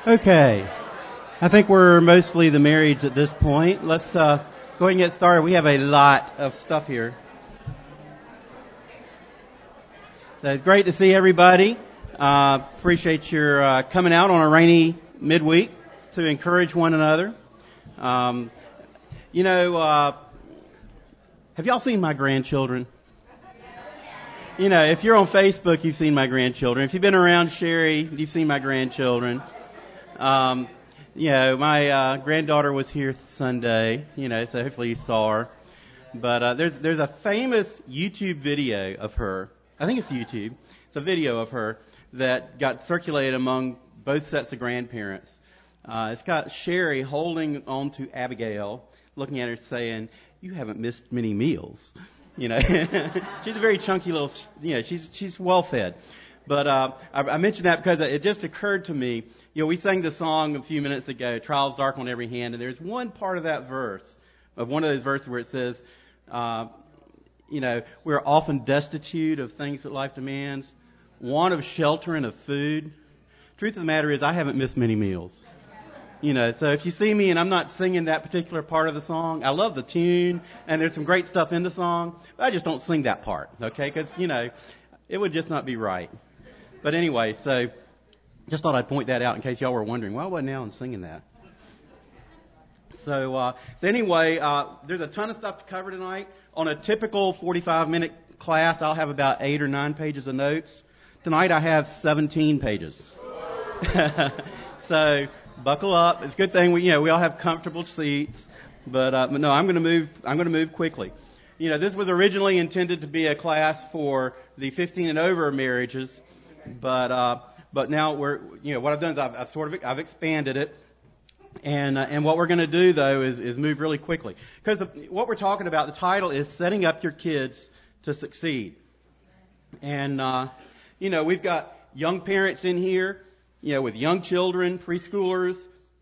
Okay. I think we're mostly the marrieds at this point. Let's go ahead and get started. We have a lot of stuff here. So it's great to see everybody. Appreciate your coming out on a rainy midweek to encourage one another. Have y'all seen my grandchildren? If you're on Facebook, you've seen my grandchildren. If you've been around Sherry, you've seen my grandchildren. My granddaughter was here Sunday, so hopefully you saw her. But there's a famous YouTube video of her. I think it's YouTube. It's a video of her that got circulated among both sets of grandparents. It's got Sherry holding on to Abigail, looking at her saying, "You haven't missed many meals." She's a very chunky little, she's well fed. But I mentioned that because it just occurred to me, we sang the song a few minutes ago, "Trials Dark on Every Hand," and there's one part of that verse, of one of those verses where it says, we're often destitute of things that life demands, want of shelter and of food. Truth of the matter is, I haven't missed many meals. So if you see me and I'm not singing that particular part of the song, I love the tune, and there's some great stuff in the song, but I just don't sing that part, okay? Because, it would just not be right. But anyway, so just thought I'd point that out in case y'all were wondering, why wasn't Alan singing that? So anyway, there's a ton of stuff to cover tonight. On a typical 45-minute class, I'll have about 8 or 9 pages of notes. Tonight I have 17 pages. So buckle up. It's a good thing we all have comfortable seats. But no, I'm going to move quickly. This was originally intended to be a class for the 15 and over marriages, but now what I've done is I've expanded it. And what we're going to do, though, is move really quickly. Because what we're talking about, the title is Setting Up Your Kids to Succeed. And, we've got young parents in here, with young children, preschoolers.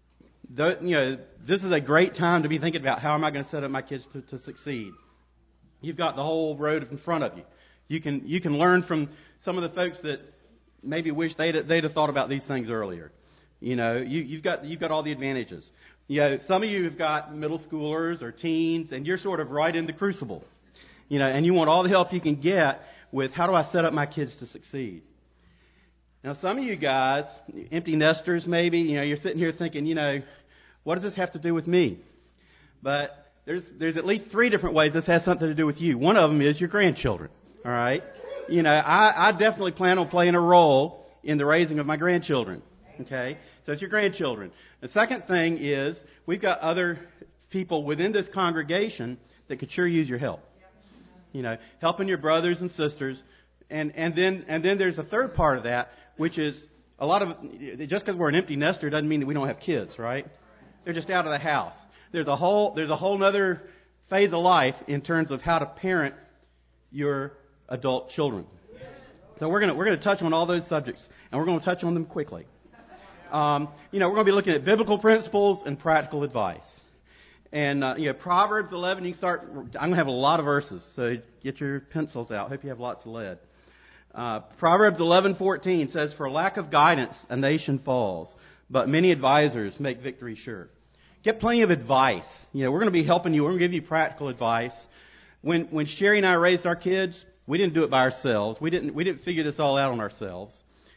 This is a great time to be thinking about how am I going to set up my kids to succeed. You've got the whole road in front of you. You can learn from some of the folks that maybe wish they'd have thought about these things earlier. You've got all the advantages. Some of you have got middle schoolers or teens, and you're sort of right in the crucible. And you want all the help you can get with how do I set up my kids to succeed. Now, some of you guys, empty nesters maybe, you're sitting here thinking, what does this have to do with me? But there's at least 3 different ways this has something to do with you. One of them is your grandchildren. All right. I definitely plan on playing a role in the raising of my grandchildren. Okay, so it's your grandchildren. The second thing is we've got other people within this congregation that could sure use your help. Helping your brothers and sisters, and then there's a third part of that, which is a lot of just because we're an empty nester doesn't mean that we don't have kids, right? They're just out of the house. There's a whole other phase of life in terms of how to parent your adult children. So we're gonna touch on all those subjects, and we're going to touch on them quickly. We're going to be looking at biblical principles and practical advice. And, Proverbs 11, you can start, I'm going to have a lot of verses, so get your pencils out. Hope you have lots of lead. Proverbs 11:14 says, "For lack of guidance, a nation falls, but many advisors make victory sure." Get plenty of advice. We're going to be helping you. We're going to give you practical advice. When Sherry and I raised our kids, we didn't do it by ourselves. We didn't figure this all out on ourselves.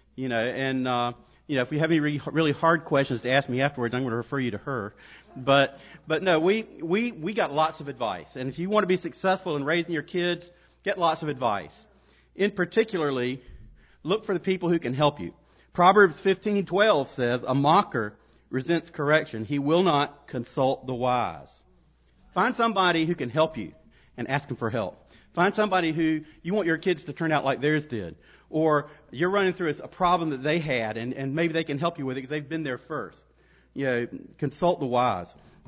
If you have any really hard questions to ask me afterwards, I'm going to refer you to her. But no, we got lots of advice. And if you want to be successful in raising your kids, get lots of advice. In particularly, look for the people who can help you. Proverbs 15:12 says, "A mocker resents correction. He will not consult the wise." Find somebody who can help you and ask them for help. Find somebody who you want your kids to turn out like theirs did. Or you're running through a problem that they had, and maybe they can help you with it because they've been there first. Consult the wise.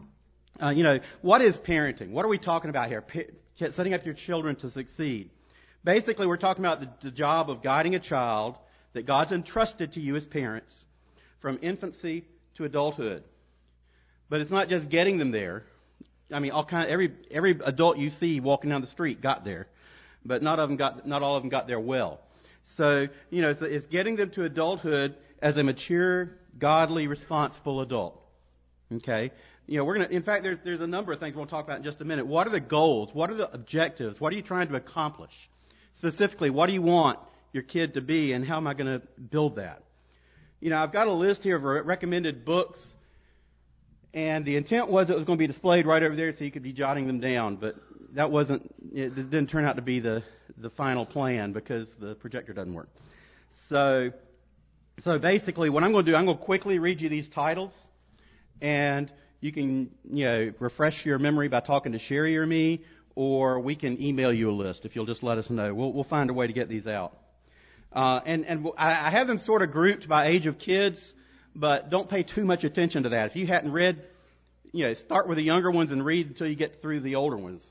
What is parenting? What are we talking about here? Setting up your children to succeed. Basically, we're talking about the job of guiding a child that God's entrusted to you as parents from infancy to adulthood. But it's not just getting them there. I mean, every adult you see walking down the street got there, but not all of them got there well. So, so it's getting them to adulthood as a mature, godly, responsible adult. Okay? In fact, there's a number of things we'll talk about in just a minute. What are the goals? What are the objectives? What are you trying to accomplish? Specifically, what do you want your kid to be, and how am I going to build that? I've got a list here of recommended books, and the intent was it was going to be displayed right over there so you could be jotting them down, but it didn't turn out to be the final plan because the projector doesn't work. So basically what I'm going to do, I'm going to quickly read you these titles, and you can, refresh your memory by talking to Sherry or me, or we can email you a list if you'll just let us know. We'll find a way to get these out. And I have them sort of grouped by age of kids, but don't pay too much attention to that. If you hadn't read, start with the younger ones and read until you get through the older ones.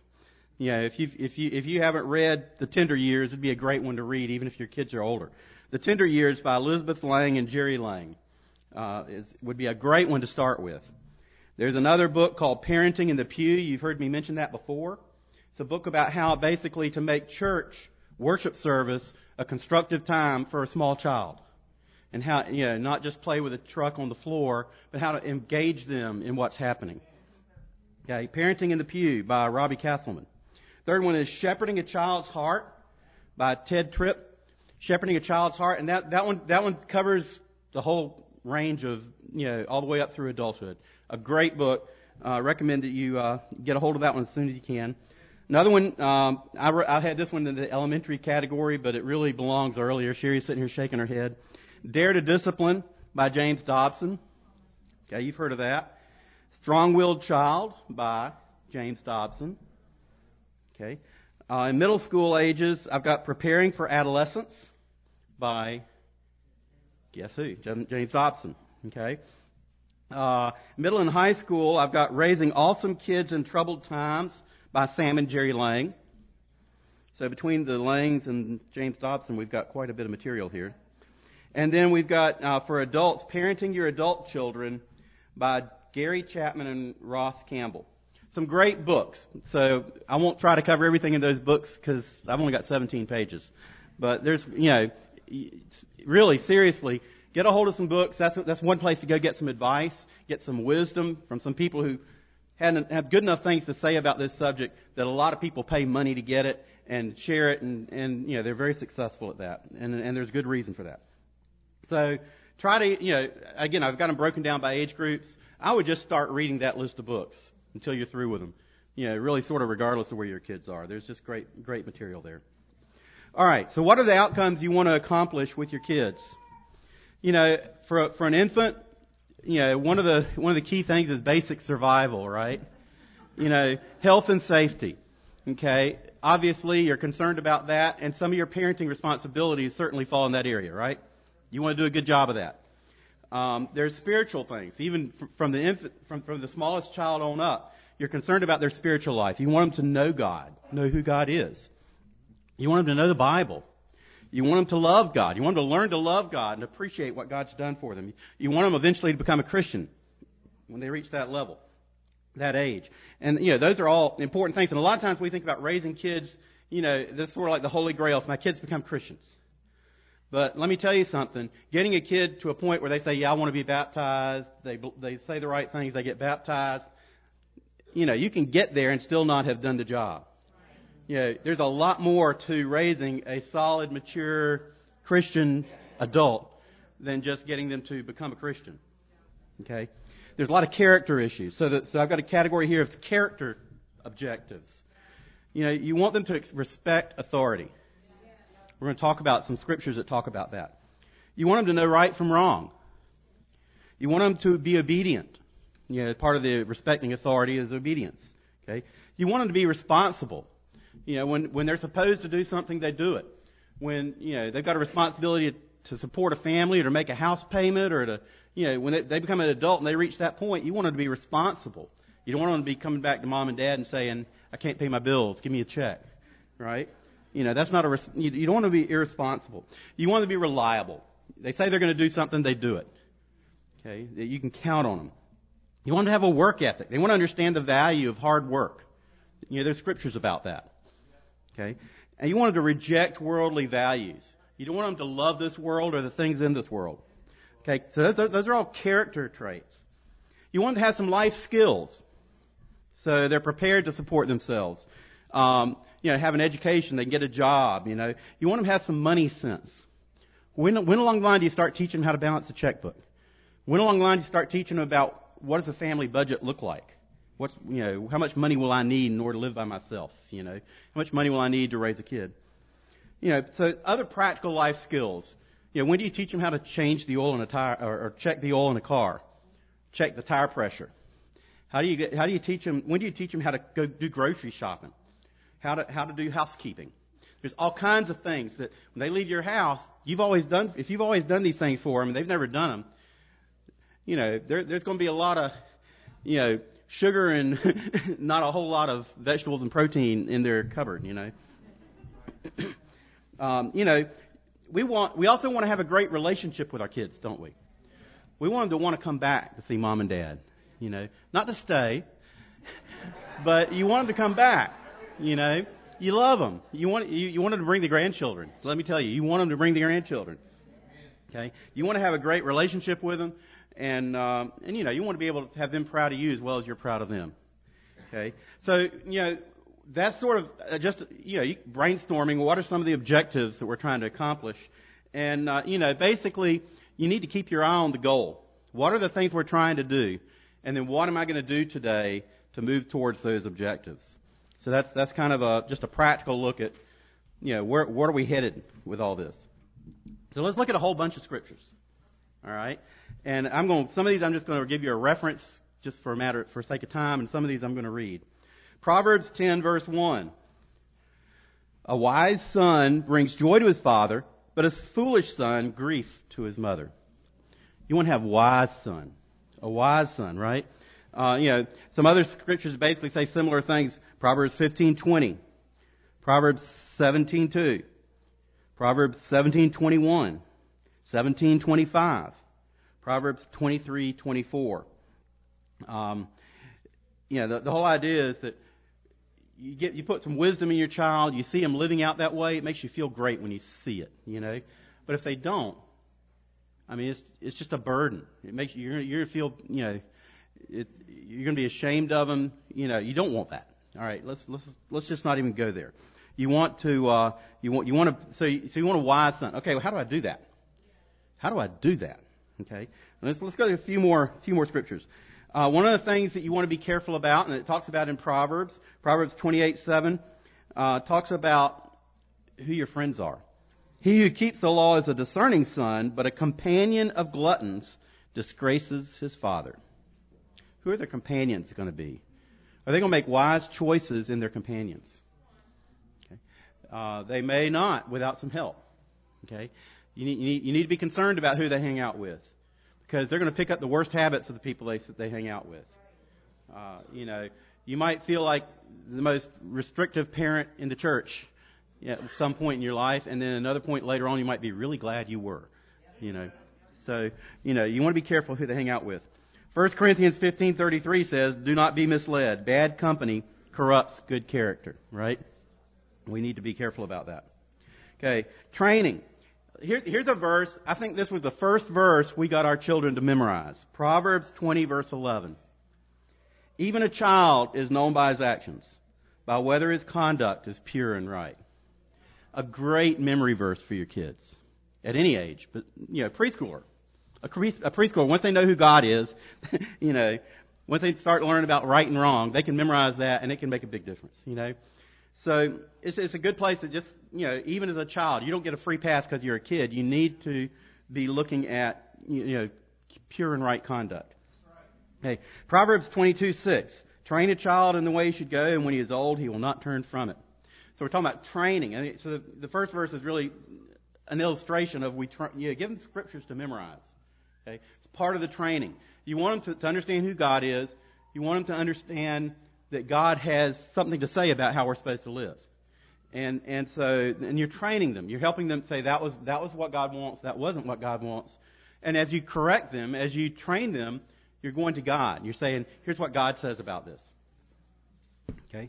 If you haven't read The Tender Years, it'd be a great one to read, even if your kids are older. The Tender Years by Elizabeth Lang and Jerry Lang would be a great one to start with. There's another book called Parenting in the Pew. You've heard me mention that before. It's a book about how basically to make church worship service a constructive time for a small child. And how, not just play with a truck on the floor, but how to engage them in what's happening. Okay, Parenting in the Pew by Robbie Castleman. Third one is Shepherding a Child's Heart by Ted Tripp. Shepherding a Child's Heart, and that one covers the whole range of, all the way up through adulthood. A great book. Recommend that you get a hold of that one as soon as you can. Another one, I had this one in the elementary category, but it really belongs earlier. Sherry's sitting here shaking her head. Dare to Discipline by James Dobson. Okay, you've heard of that. Strong-Willed Child by James Dobson. Okay. In middle school ages, I've got Preparing for Adolescence by, guess who? James Dobson. Okay. Middle and high school, I've got Raising Awesome Kids in Troubled Times by Sam and Jerry Lang. So between the Langs and James Dobson, we've got quite a bit of material here. And then we've got, for adults, Parenting Your Adult Children by Gary Chapman and Ross Campbell. Some great books. So I won't try to cover everything in those books because I've only got 17 pages. But there's, really, seriously, get a hold of some books. That's one place to go get some advice, get some wisdom from some people who have good enough things to say about this subject that a lot of people pay money to get it and share it, and they're very successful at that. And there's good reason for that. So try to, again, I've got them broken down by age groups. I would just start reading that list of books until you're through with them. Really sort of regardless of where your kids are. There's just great material there. All right, so what are the outcomes you want to accomplish with your kids? For an infant, one of the key things is basic survival, right? Health and safety. Okay? Obviously, you're concerned about that, and some of your parenting responsibilities certainly fall in that area, right? You want to do a good job of that. There's spiritual things. Even from the infant, from the smallest child on up, you're concerned about their spiritual life. You want them to know God, know who God is. You want them to know the Bible. You want them to love God. You want them to learn to love God and appreciate what God's done for them. You want them eventually to become a Christian when they reach that level, that age. And, those are all important things. And a lot of times we think about raising kids, that's sort of like the Holy Grail if my kids become Christians. But let me tell you something. Getting a kid to a point where they say, yeah, I want to be baptized, they say the right things, they get baptized, you can get there and still not have done the job. There's a lot more to raising a solid, mature Christian adult than just getting them to become a Christian. Okay? There's a lot of character issues. So I've got a category here of character objectives. You want them to respect authority. We're going to talk about some scriptures that talk about that. You want them to know right from wrong. You want them to be obedient. Part of the respecting authority is obedience. Okay? You want them to be responsible. When they're supposed to do something, they do it. When, they've got a responsibility to support a family or to make a house payment or to, when they become an adult and they reach that point, you want them to be responsible. You don't want them to be coming back to mom and dad and saying, I can't pay my bills, give me a check. Right? That's not you don't want to be irresponsible. You want to be reliable. They say they're going to do something, they do it. Okay? You can count on them. You want them to have a work ethic. They want to understand the value of hard work. There's scriptures about that. Okay? And you want them to reject worldly values. You don't want them to love this world or the things in this world. Okay, so those are all character traits. You want them to have some life skills, so they're prepared to support themselves. Have an education, they can get a job. You want them to have some money sense. When along the line do you start teaching them how to balance a checkbook? When along the line do you start teaching them about what does a family budget look like? How much money will I need in order to live by myself? How much money will I need to raise a kid? So other practical life skills. When do you teach them how to change the oil in a tire or check the oil in a car? Check the tire pressure. How do you teach them? When do you teach them how to go do grocery shopping? How to do housekeeping? There's all kinds of things that when they leave your house, if you've always done these things for them and they've never done them, there's going to be a lot of, sugar and not a whole lot of vegetables and protein in their cupboard, we also want to have a great relationship with our kids, don't we? We want them to want to come back to see mom and dad, not to stay, but you want them to come back, You love them. You want them to bring the grandchildren. Let me tell you, you want them to bring the grandchildren. Okay? You want to have a great relationship with them, and you want to be able to have them proud of you as well as you're proud of them. Okay? So, that's sort of just, brainstorming what are some of the objectives that we're trying to accomplish. And, basically, you need to keep your eye on the goal. What are the things we're trying to do? And then what am I going to do today to move towards those objectives? So that's kind of just a practical look at, where are we headed with all this? So let's look at a whole bunch of scriptures. All right? And some of these I'm just going to give you a reference just for sake of time, and some of these I'm going to read. Proverbs 10 verse 1. A wise son brings joy to his father, but a foolish son grief to his mother. You want to have a wise son, right? Some other scriptures basically say similar things. Proverbs 15:20, Proverbs 17:2, Proverbs 17:21, 17:25, Proverbs 23:24. The whole idea is that you put some wisdom in your child. You see them living out that way. It makes you feel great when you see it. But if they don't, it's just a burden. It makes you're going to feel you're going to be ashamed of them. You don't want that. All right, let's just not even go there. You want to so you want a wise son. Okay, well, how do I do that? Okay, let's go to a few more scriptures. One of the things that you want to be careful about, and it talks about in Proverbs 28:7, talks about who your friends are. He who keeps the law is a discerning son, but a companion of gluttons disgraces his father. Who are their companions going to be? Are they going to make wise choices in their companions? Okay. They may not without some help. Okay. You need to be concerned about who they hang out with, because they're going to pick up the worst habits of the people they hang out with. You might feel like the most restrictive parent in the church at some point in your life, and then another point later on, you might be really glad you were. So you want to be careful who they hang out with. 1 Corinthians 15:33 says, "Do not be misled. Bad company corrupts good character." Right? We need to be careful about that. Okay, training. Here's a verse. I think this was the first verse we got our children to memorize. Proverbs 20 verse 11. Even a child is known by his actions, by whether his conduct is pure and right. A great memory verse for your kids at any age, but preschooler. A preschooler, once they know who God is, once they start learning about right and wrong, they can memorize that, and it can make a big difference. So it's a good place to just, even as a child, you don't get a free pass because you're a kid. You need to be looking at, pure and right conduct. Okay, Proverbs 22:6. Train a child in the way he should go, and when he is old, he will not turn from it. So we're talking about training. So the first verse is really an illustration of give them scriptures to memorize. Okay, it's part of the training. You want them to understand who God is. You want them to understand that God has something to say about how we're supposed to live. And you're training them. You're helping them say that was what God wants. That wasn't what God wants. And as you correct them, as you train them, you're going to God. You're saying, here's what God says about this. Okay?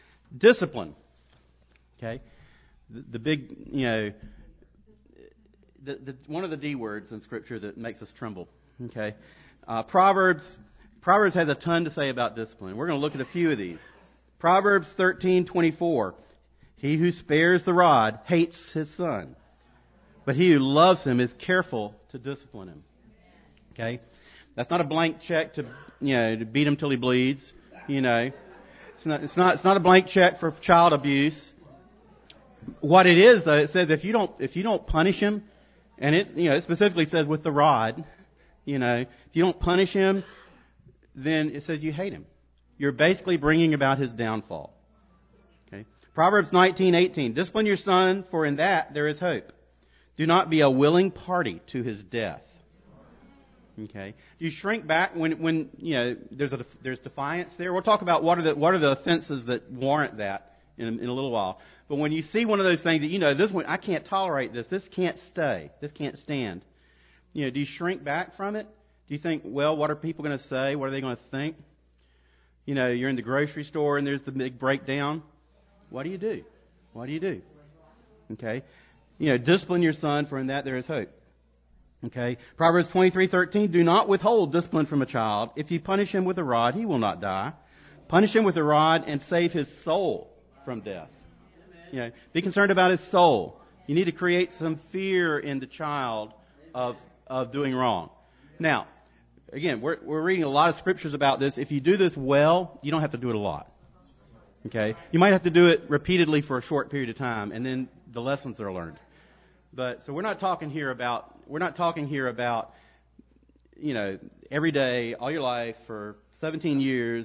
Discipline. Okay? The big, one of the D words in Scripture that makes us tremble. Okay, Proverbs has a ton to say about discipline. We're going to look at a few of these. Proverbs 13:24. He who spares the rod hates his son, but he who loves him is careful to discipline him. Okay, that's not a blank check to beat him till he bleeds. It's not a blank check for child abuse. What it is, though, it says if you don't punish him, and it specifically says with the rod, if you don't punish him, then it says you hate him. You're basically bringing about his downfall. Okay. Proverbs 19:18. Discipline your son, for in that there is hope. Do not be a willing party to his death. Okay. You shrink back when there's defiance there. We'll talk about what are the offenses that warrant that in a little while. But when you see one of those things that this one, I can't tolerate this. This can't stay. This can't stand. Do you shrink back from it? Do you think, well, what are people going to say? What are they going to think? You're in the grocery store and there's the big breakdown. What do you do? What do you do? Okay. Discipline your son, for in that there is hope. Okay. Proverbs 23:13. Do not withhold discipline from a child. If you punish him with a rod, he will not die. Punish him with a rod and save his soul from death. Be concerned about his soul. You need to create some fear in the child of doing wrong. Now, again, we're reading a lot of scriptures about this. If you do this well, you don't have to do it a lot. Okay? You might have to do it repeatedly for a short period of time, and then the lessons are learned. So we're not talking here about every day, all your life for 17 years.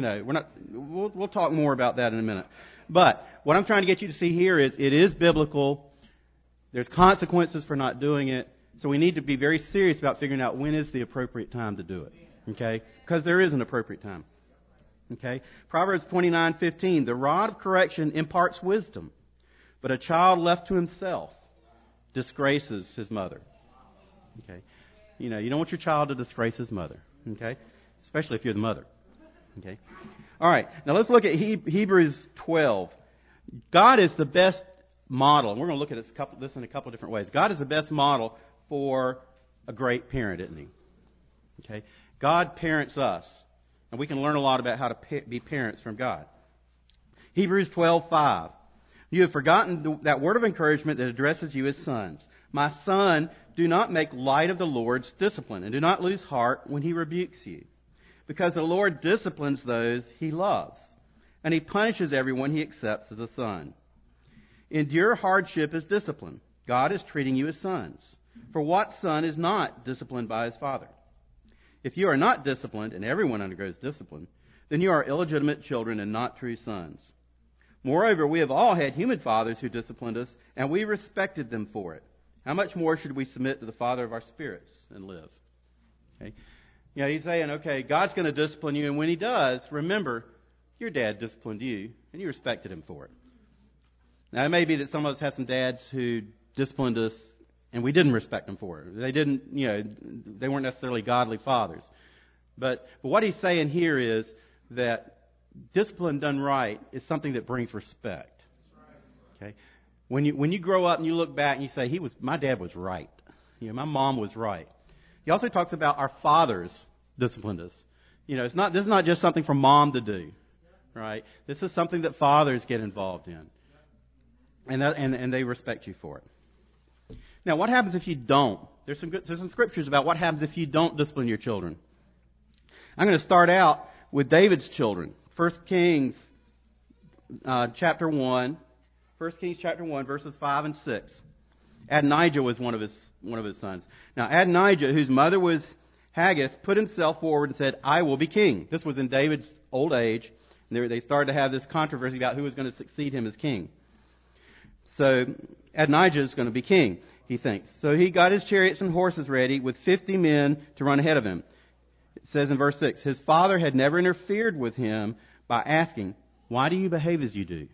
We'll talk more about that in a minute. But what I'm trying to get you to see here is it is biblical. There's consequences for not doing it. So we need to be very serious about figuring out when is the appropriate time to do it. Okay? Because there is an appropriate time. Okay? Proverbs 29:15. The rod of correction imparts wisdom, but a child left to himself disgraces his mother. Okay? You don't want your child to disgrace his mother. Okay? Especially if you're the mother. Okay? All right. Now let's look at Hebrews 12. God is the best model. And we're going to look at this in a couple of different ways. God is the best model for a great parent, isn't he? Okay? God parents us. And we can learn a lot about how to be parents from God. Hebrews 12:5. You have forgotten that word of encouragement that addresses you as sons. My son, do not make light of the Lord's discipline, and do not lose heart when he rebukes you. Because the Lord disciplines those he loves, and he punishes everyone he accepts as a son. Endure hardship as discipline. God is treating you as sons. For what son is not disciplined by his father? If you are not disciplined, and everyone undergoes discipline, then you are illegitimate children and not true sons. Moreover, we have all had human fathers who disciplined us, and we respected them for it. How much more should we submit to the Father of our spirits and live? Okay. He's saying, okay, God's going to discipline you, and when he does, remember, your dad disciplined you, and you respected him for it. Now, it may be that some of us have some dads who disciplined us, and we didn't respect them for it. They didn't, they weren't necessarily godly fathers. But what he's saying here is that discipline done right is something that brings respect. Okay? When you grow up and you look back and you say, my dad was right. My mom was right. He also talks about our fathers disciplined us. This is not just something for mom to do, right? This is something that fathers get involved in, and they respect you for it. Now, what happens if you don't? There's some scriptures about what happens if you don't discipline your children. I'm going to start out with David's children. 1 Kings chapter 1, verses 5 and 6. Adonijah was one of his sons. Now, Adonijah, whose mother was Haggith, put himself forward and said, I will be king. This was in David's old age. They started to have this controversy about who was going to succeed him as king. So, Adonijah is going to be king, he thinks. So he got his chariots and horses ready with 50 men to run ahead of him. It says in verse 6, his father had never interfered with him by asking, why do you behave as you do?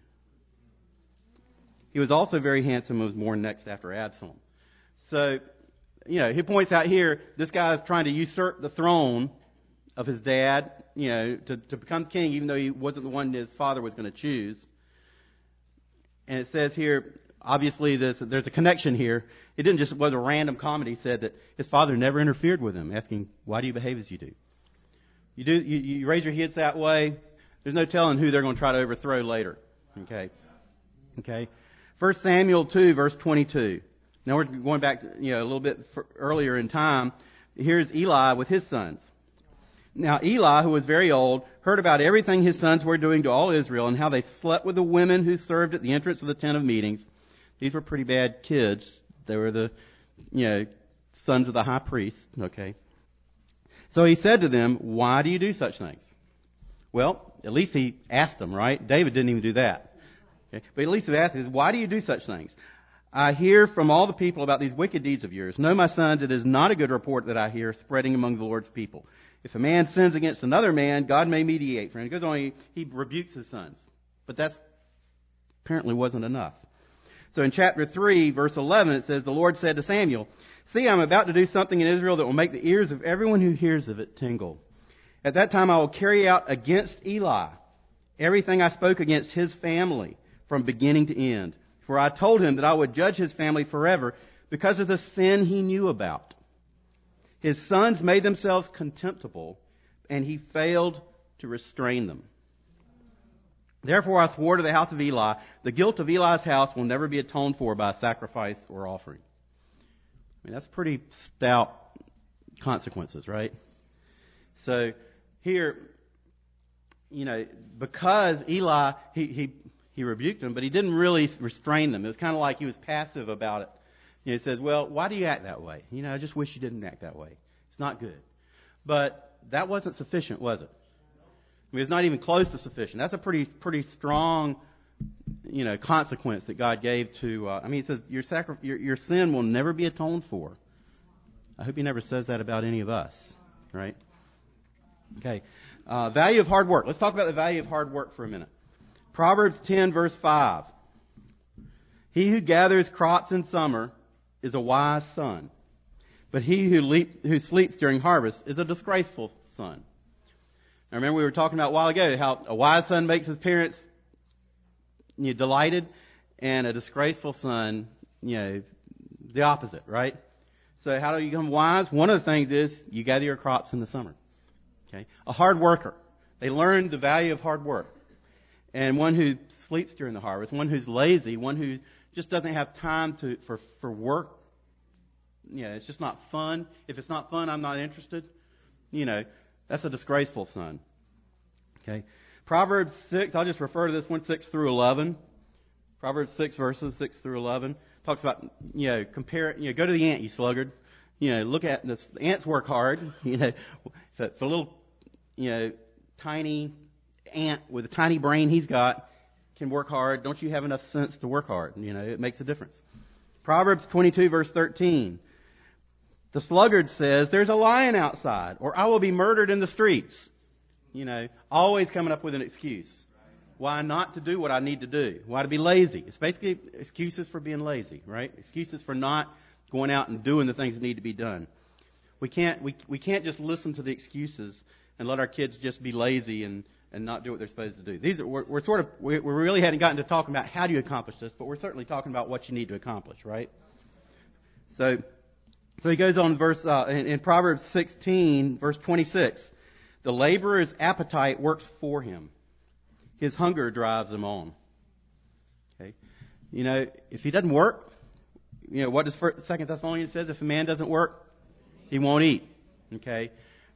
He was also very handsome and was born next after Absalom. So, he points out here, this guy is trying to usurp the throne of his dad, to become king, even though he wasn't the one his father was going to choose. And it says here, obviously there's a connection here. It didn't just was a random comment. He said that his father never interfered with him, asking, why do you behave as you do? You raise your kids that way, there's no telling who they're going to try to overthrow later. Okay. 1 Samuel 2, verse 22. Now we're going back, a little bit earlier in time. Here's Eli with his sons. Now Eli, who was very old, heard about everything his sons were doing to all Israel and how they slept with the women who served at the entrance of the tent of meetings. These were pretty bad kids. They were the, sons of the high priest. Okay. So he said to them, why do you do such things? Well, at least he asked them, right? David didn't even do that. Okay. But at least he asked them, why do you do such things? I hear from all the people about these wicked deeds of yours. No, my sons, it is not a good report that I hear spreading among the Lord's people. If a man sins against another man, God may mediate for him. He goes on, he rebukes his sons. But that apparently wasn't enough. So in chapter 3, verse 11, it says, the Lord said to Samuel, see, I'm about to do something in Israel that will make the ears of everyone who hears of it tingle. At that time I will carry out against Eli everything I spoke against his family from beginning to end. For I told him that I would judge his family forever because of the sin he knew about. His sons made themselves contemptible, and he failed to restrain them. Therefore I swore to the house of Eli, the guilt of Eli's house will never be atoned for by sacrifice or offering. I mean, that's pretty stout consequences, right? So here, because Eli, he rebuked them, but he didn't really restrain them. It was kind of like he was passive about it. He says, well, why do you act that way? I just wish you didn't act that way. It's not good. But that wasn't sufficient, was it? I mean, it's not even close to sufficient. That's a pretty strong, consequence that God gave to, he says, your sin will never be atoned for. I hope he never says that about any of us, right? Okay. Value of hard work. Let's talk about the value of hard work for a minute. Proverbs 10, verse 5. He who gathers crops in summer is a wise son, but he who sleeps during harvest is a disgraceful son. Now remember we were talking about a while ago how a wise son makes his parents delighted, and a disgraceful son, the opposite, right? So how do you become wise? One of the things is you gather your crops in the summer. Okay, a hard worker. They learn the value of hard work. And one who sleeps during the harvest, one who's lazy, one who just doesn't have time for work. It's just not fun. If it's not fun, I'm not interested. That's a disgraceful son. Okay. Proverbs 6, I'll just refer to this one, 6 through 11. Proverbs 6 verses 6 through 11 talks about, compare, go to the ant, you sluggard. Look at this. The ants work hard. It's a little, tiny ant with a tiny brain he's got can work hard. Don't you have enough sense to work hard? It makes a difference. Proverbs 22 verse 13. The sluggard says, there's a lion outside, or I will be murdered in the streets. Always coming up with an excuse. Why not to do what I need to do? Why to be lazy? It's basically excuses for being lazy, right? Excuses for not going out and doing the things that need to be done. We can't just listen to the excuses and let our kids just be lazy and not do what they're supposed to do. We really hadn't gotten to talking about how do you accomplish this, but we're certainly talking about what you need to accomplish, right? So he goes on in Proverbs 16, verse 26. The laborer's appetite works for him. His hunger drives him on. Okay, if he doesn't work, what does 2 Thessalonians says? If a man doesn't work, he won't eat. Okay.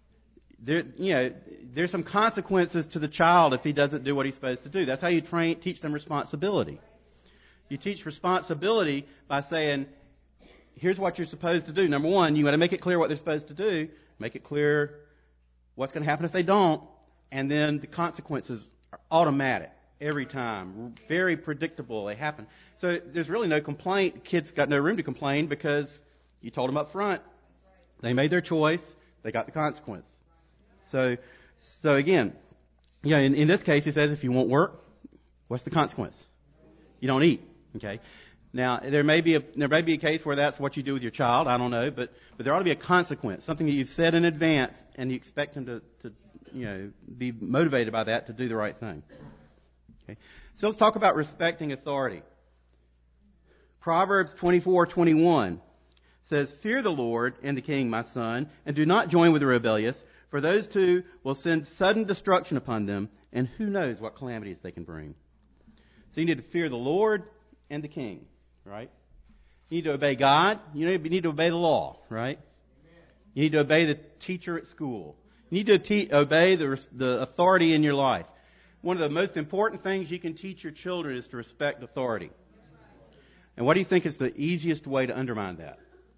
There's some consequences to the child if he doesn't do what he's supposed to do. That's how you teach them responsibility. You teach responsibility by saying, here's what you're supposed to do. Number one, you got to make it clear what they're supposed to do. Make it clear what's going to happen if they don't. And then the consequences are automatic every time. Very predictable. They happen. So there's really no complaint. Kids got no room to complain because you told them up front. They made their choice. They got the consequence. So again, in this case, he says if you won't work, what's the consequence? You don't eat. Okay. Now there may be a case where that's what you do with your child. I don't know, but there ought to be a consequence, something that you've said in advance, and you expect him to be motivated by that to do the right thing. Okay. So let's talk about respecting authority. Proverbs 24:21 says, "Fear the Lord and the king, my son, and do not join with the rebellious, for those two will send sudden destruction upon them, and who knows what calamities they can bring." So you need to fear the Lord and the king, right? You need to obey God. You need to obey the law, right? You need to obey the teacher at school. You need to obey the authority in your life. One of the most important things you can teach your children is to respect authority. And what do you think is the easiest way to undermine that?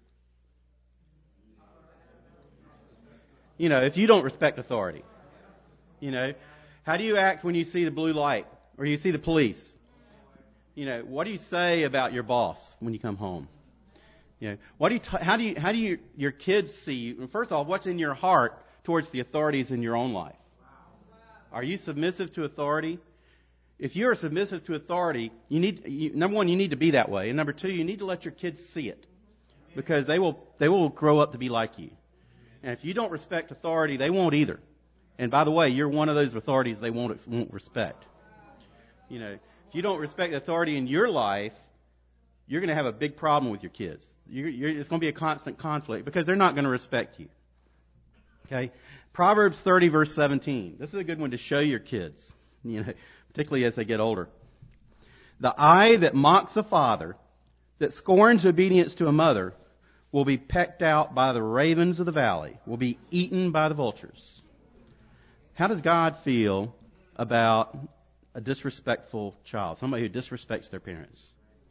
If you don't respect authority, how do you act when you see the blue light or you see the police? What do you say about your boss when you come home? How do your kids see you? First of all, what's in your heart towards the authorities in your own life? Are you submissive to authority? If you're submissive to authority, number one, you need to be that way, and number two, you need to let your kids see it, because they will grow up to be like you. And if you don't respect authority, they won't either. And by the way, you're one of those authorities they won't respect. If you don't respect authority in your life, you're going to have a big problem with your kids. It's going to be a constant conflict because they're not going to respect you. Okay? Proverbs 30, verse 17. This is a good one to show your kids, particularly as they get older. "The eye that mocks a father, that scorns obedience to a mother, will be pecked out by the ravens of the valley, will be eaten by the vultures." How does God feel about a disrespectful child, somebody who disrespects their parents?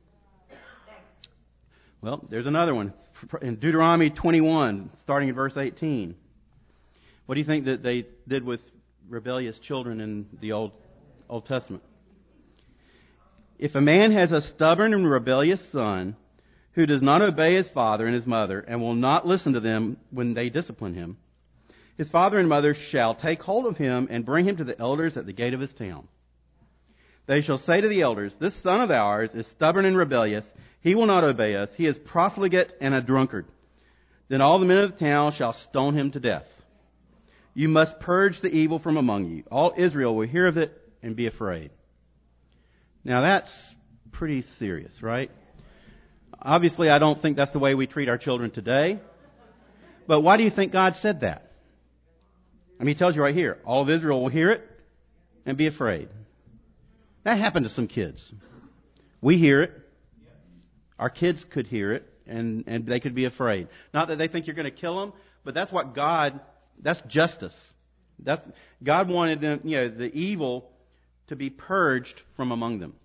Well, there's another one. In Deuteronomy 21, starting in verse 18. What do you think that they did with rebellious children in the Old Testament? "If a man has a stubborn and rebellious son who does not obey his father and his mother and will not listen to them when they discipline him, his father and mother shall take hold of him and bring him to the elders at the gate of his town. They shall say to the elders, 'This son of ours is stubborn and rebellious. He will not obey us. He is profligate and a drunkard.' Then all the men of the town shall stone him to death. You must purge the evil from among you. All Israel will hear of it and be afraid." Now that's pretty serious, right? Obviously, I don't think that's the way we treat our children today. But why do you think God said that? He tells you right here, all of Israel will hear it and be afraid. That happened to some kids. We hear it. Our kids could hear it, and they could be afraid. Not that they think you're going to kill them, but that's justice. God wanted them, the evil to be purged from among them.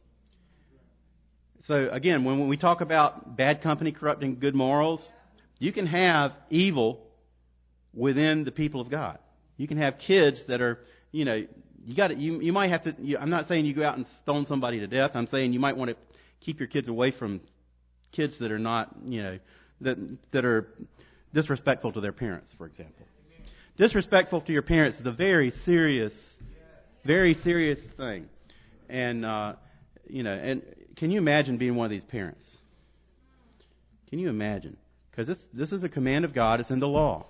So again, when we talk about bad company corrupting good morals, you can have evil within the people of God. You can have kids that are, you might have to, I'm not saying you go out and stone somebody to death. I'm saying you might want to keep your kids away from kids that are not, that are disrespectful to their parents, for example. Disrespectful to your parents is a very serious thing. And, and can you imagine being one of these parents? Can you imagine? Because this is a command of God. It's in the law.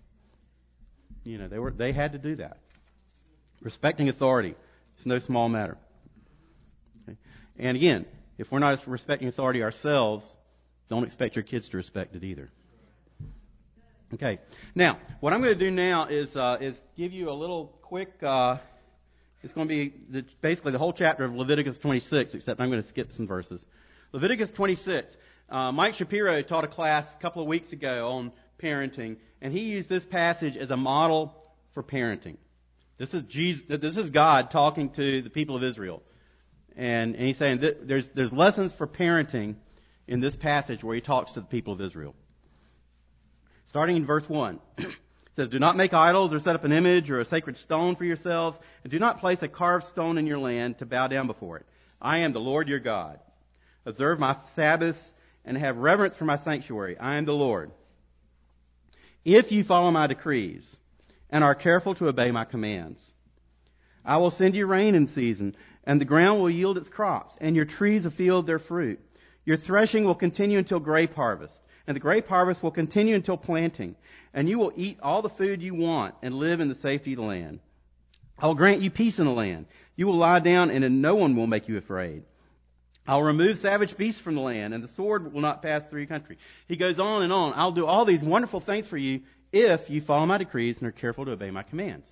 They had to do that. Respecting authority. It's no small matter. Okay? And again, if we're not respecting authority ourselves, don't expect your kids to respect it either. Okay. Now, what I'm going to do now is give you a little quick. It's going to be basically the whole chapter of Leviticus 26, except I'm going to skip some verses. Leviticus 26. Mike Shapiro taught a class a couple of weeks ago on parenting, and he used this passage as a model for parenting. This is God talking to the people of Israel, and he's saying that there's lessons for parenting in this passage where he talks to the people of Israel. Starting in verse 1. It says, "Do not make idols or set up an image or a sacred stone for yourselves, and do not place a carved stone in your land to bow down before it. I am the Lord your God. Observe my Sabbaths and have reverence for my sanctuary. I am the Lord. If you follow my decrees and are careful to obey my commands, I will send you rain in season, and the ground will yield its crops, and your trees of field their fruit. Your threshing will continue until grape harvest, and the grape harvest will continue until planting, and you will eat all the food you want and live in the safety of the land. I will grant you peace in the land. You will lie down, and no one will make you afraid. I'll remove savage beasts from the land, and the sword will not pass through your country. He goes on and on. I'll do all these wonderful things for you if you follow my decrees and are careful to obey my commands.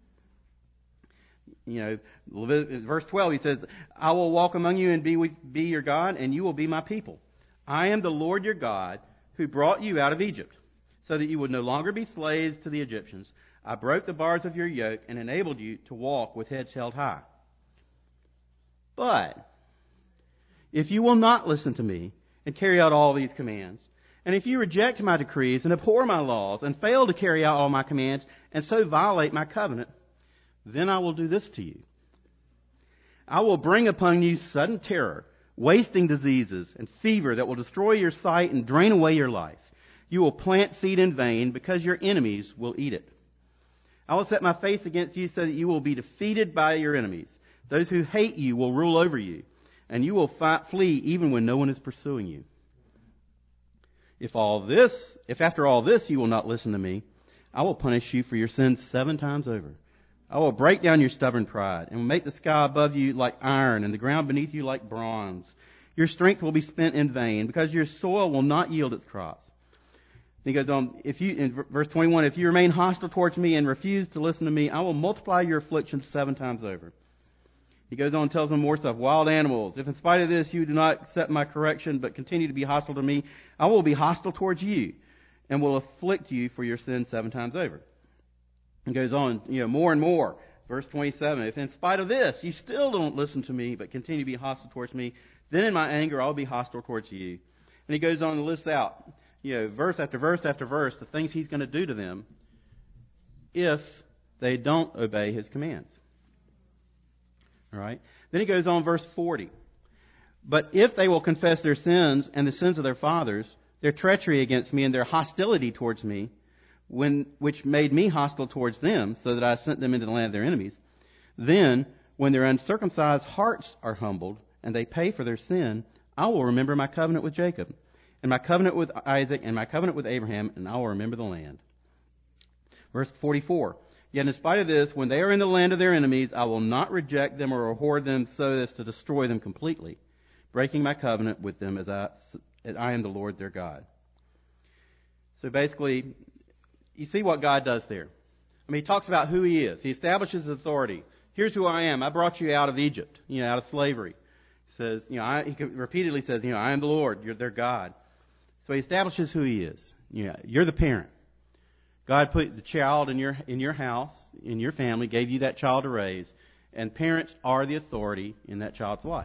Verse 12, he says, I will walk among you and be your God, and you will be my people. I am the Lord your God who brought you out of Egypt, so that you would no longer be slaves to the Egyptians. I broke the bars of your yoke and enabled you to walk with heads held high. But if you will not listen to me and carry out all these commands, and if you reject my decrees and abhor my laws and fail to carry out all my commands and so violate my covenant, then I will do this to you. I will bring upon you sudden terror, wasting diseases, and fever that will destroy your sight and drain away your life. You will plant seed in vain because your enemies will eat it. I will set my face against you so that you will be defeated by your enemies. Those who hate you will rule over you, and you will flee even when no one is pursuing you. If after all this you will not listen to me, I will punish you for your sins 7 times over. I will break down your stubborn pride and will make the sky above you like iron and the ground beneath you like bronze. Your strength will be spent in vain because your soil will not yield its crops. He goes on, in verse 21, if you remain hostile towards me and refuse to listen to me, I will multiply your afflictions 7 times over. He goes on and tells them more stuff. Wild animals, if in spite of this you do not accept my correction but continue to be hostile to me, I will be hostile towards you and will afflict you for your sins 7 times over. He goes on, more and more. Verse 27, if in spite of this you still don't listen to me but continue to be hostile towards me, then in my anger I'll be hostile towards you. And he goes on to list out, verse after verse after verse, the things he's going to do to them if they don't obey his commands. All right. Then he goes on, verse 40. But if they will confess their sins and the sins of their fathers, their treachery against me and their hostility towards me, which made me hostile towards them, so that I sent them into the land of their enemies, then, when their uncircumcised hearts are humbled and they pay for their sin, I will remember my covenant with Jacob, and my covenant with Isaac, and my covenant with Abraham, and I will remember the land. Verse 44. Yet in spite of this, when they are in the land of their enemies, I will not reject them or abhor them so as to destroy them completely, breaking my covenant with them as I am the Lord their God. So basically, you see what God does there. He talks about who he is. He establishes authority. Here's who I am. I brought you out of Egypt, out of slavery. He says, he repeatedly says, I am the Lord. You're their God. So he establishes who he is. You're the parent. God put the child in your house, in your family, gave you that child to raise, and parents are the authority in that child's life.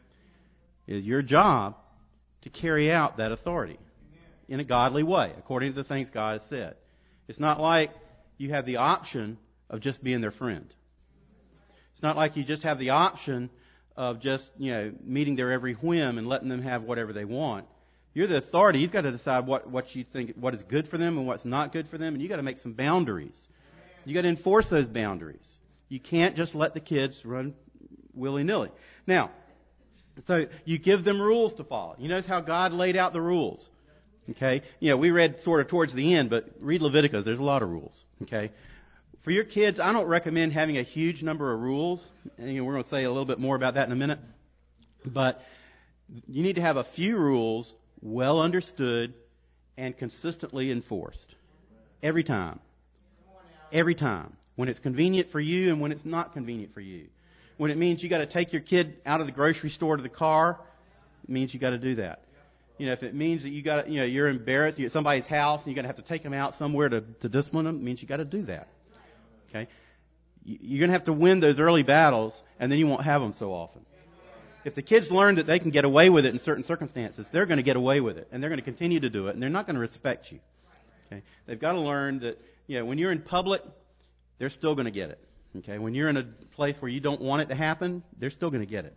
It is your job to carry out that authority in a godly way, according to the things God has said. It's not like you have the option of just being their friend. It's not like you just have the option of just, meeting their every whim and letting them have whatever they want. You're the authority. You've got to decide what you think, what is good for them and what's not good for them, and you've got to make some boundaries. You've got to enforce those boundaries. You can't just let the kids run willy-nilly. Now, so you give them rules to follow. You notice how God laid out the rules. Okay? We read sort of towards the end, but read Leviticus. There's a lot of rules. Okay? For your kids, I don't recommend having a huge number of rules. And we're going to say a little bit more about that in a minute. But you need to have a few rules well understood and consistently enforced. Every time. Every time. When it's convenient for you and when it's not convenient for you. When it means you got to take your kid out of the grocery store to the car, it means you got to do that. If it means that you got to, you're embarrassed, you're at somebody's house and you're going to have to take them out somewhere to discipline them, it means you got to do that. Okay? You're going to have to win those early battles and then you won't have them so often. If the kids learn that they can get away with it in certain circumstances, they're going to get away with it, and they're going to continue to do it, and they're not going to respect you. Okay? They've got to learn that, when you're in public, they're still going to get it. Okay? When you're in a place where you don't want it to happen, they're still going to get it.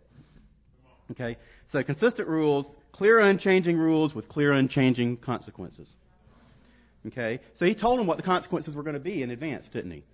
Okay? So consistent rules, clear, unchanging rules with clear, unchanging consequences. Okay? So he told them what the consequences were going to be in advance, didn't he?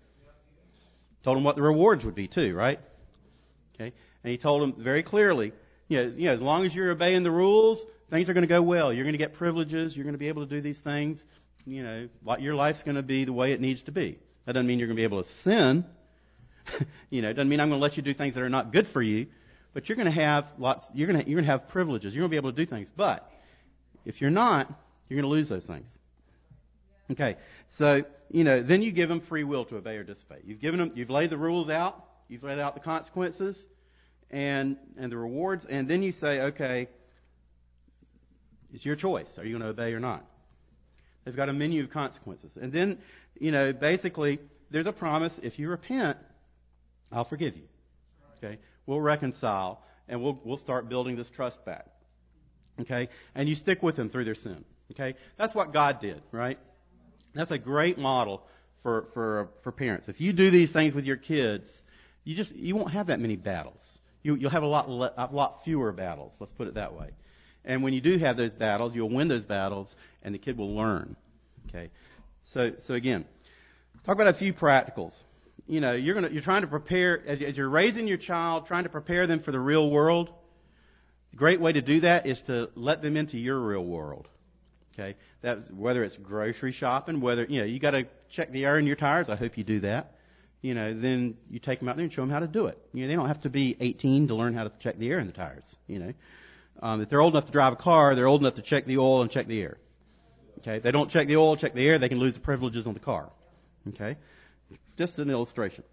Told them what the rewards would be too, right? Okay? And he told them very clearly, as long as you're obeying the rules, things are going to go well. You're going to get privileges. You're going to be able to do these things. Your life's going to be the way it needs to be. That doesn't mean you're going to be able to sin. It doesn't mean I'm going to let you do things that are not good for you. but you're going to have lots. You're going to have privileges. You're going to be able to do things. But if you're not, you're going to lose those things. Okay, so then you give them free will to obey or disobey. You've laid the rules out. You've laid out the consequences and the rewards, and then you say, okay, it's your choice. Are you going to obey or not? They've got a menu of consequences, and then basically there's a promise: if you repent, I'll forgive you. Okay, we'll reconcile, and we'll start building this trust back. Okay, and you stick with them through their sin. Okay, that's what God did, right? That's a great model for parents. If you do these things with your kids, you won't have that many battles. You'll have a lot fewer battles. Let's put it that way. And when you do have those battles, you'll win those battles, and the kid will learn. Okay, so again, talk about a few practicals. You're trying to prepare as you're raising your child, trying to prepare them for the real world. A great way to do that is to let them into your real world. Okay, whether it's grocery shopping, whether you got to check the air in your tires. I hope you do that. Then you take them out there and show them how to do it. They don't have to be 18 to learn how to check the air in the tires. If they're old enough to drive a car, they're old enough to check the oil and check the air. Okay, if they don't check the oil, check the air, they can lose the privileges on the car. Okay, just an illustration.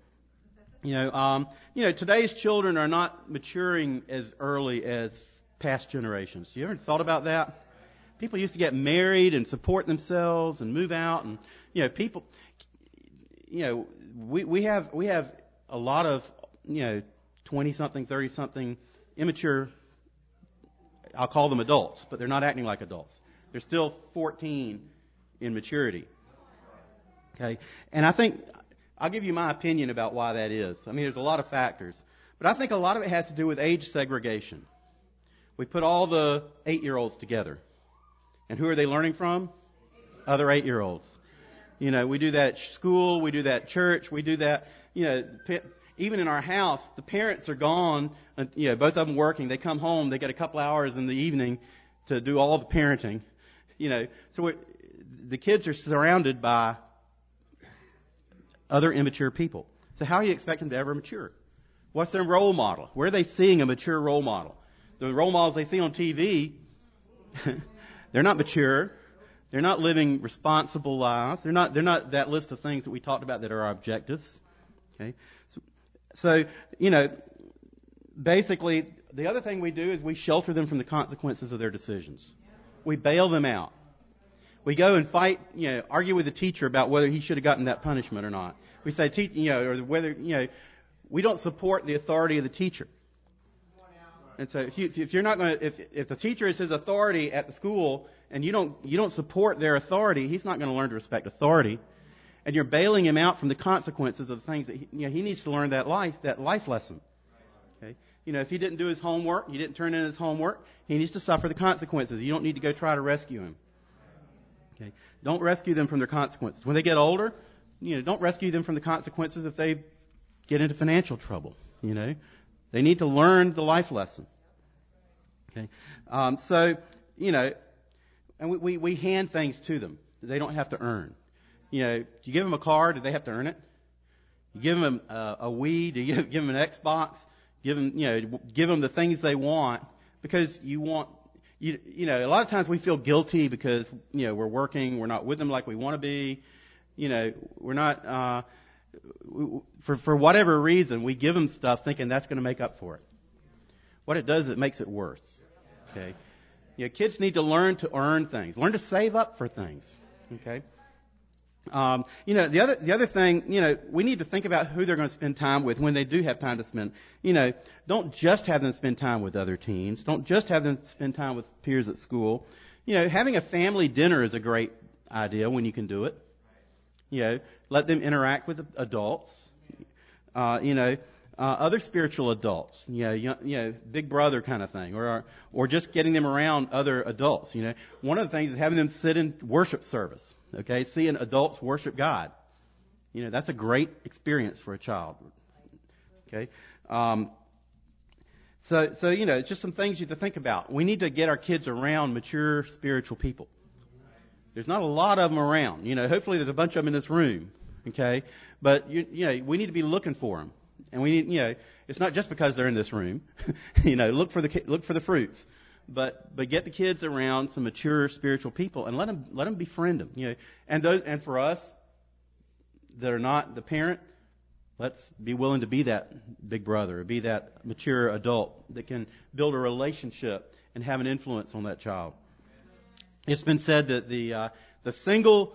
Today's children are not maturing as early as past generations. You ever thought about that? People used to get married and support themselves and move out, and people. We have a lot of 20-something, 30-something immature. I'll call them adults, but they're not acting like adults. They're still 14 in maturity. Okay, and I think I'll give you my opinion about why that is. I mean, there's a lot of factors, but I think a lot of it has to do with age segregation. We put all the 8-year-olds together. And who are they learning from? Other 8-year-olds. We do that at school, we do that at church, we do that, even in our house, the parents are gone, both of them working, they come home, they get a couple hours in the evening to do all the parenting, so the kids are surrounded by other immature people. So how do you expect them to ever mature? What's their role model? Where are they seeing a mature role model? The role models they see on TV, they're not mature. They're not living responsible lives. They're not that list of things that we talked about that are our objectives. Okay, so basically, the other thing we do is we shelter them from the consequences of their decisions. We bail them out. We go and fight, argue with the teacher about whether he should have gotten that punishment or not. We say, or whether we don't support the authority of the teacher. And so if you're not going to, if the teacher is his authority at the school and you don't support their authority, he's not going to learn to respect authority. And you're bailing him out from the consequences of the things that he needs to learn that life lesson. Okay, if he didn't do his homework, he didn't turn in his homework, he needs to suffer the consequences. You don't need to go try to rescue him. Okay, don't rescue them from their consequences. When they get older, don't rescue them from the consequences if they get into financial trouble. They need to learn the life lesson. Okay, and we hand things to them that they don't have to earn. You give them a car, do they have to earn it? You give them a Wii, do you give them an Xbox? Give them the things they want because you want. A lot of times we feel guilty because we're working, we're not with them like we want to be. We're not. For whatever reason, we give them stuff thinking that's going to make up for it. What it does, it makes it worse. Okay, kids need to learn to earn things, learn to save up for things. Okay, the other thing, we need to think about who they're going to spend time with when they do have time to spend. Don't just have them spend time with other teens. Don't just have them spend time with peers at school. Having a family dinner is a great idea when you can do it. Let them interact with adults. Other spiritual adults. Big brother kind of thing, or just getting them around other adults. One of the things is having them sit in worship service. Okay, seeing adults worship God. That's a great experience for a child. Okay, so it's just some things you have to think about. We need to get our kids around mature spiritual people. There's not a lot of them around. Hopefully there's a bunch of them in this room. Okay, but we need to be looking for them. And we need, it's not just because they're in this room. Look for the fruits. But get the kids around some mature spiritual people and let them befriend them. And for us that are not the parent, let's be willing to be that big brother, or be that mature adult that can build a relationship and have an influence on that child. It's been said that the single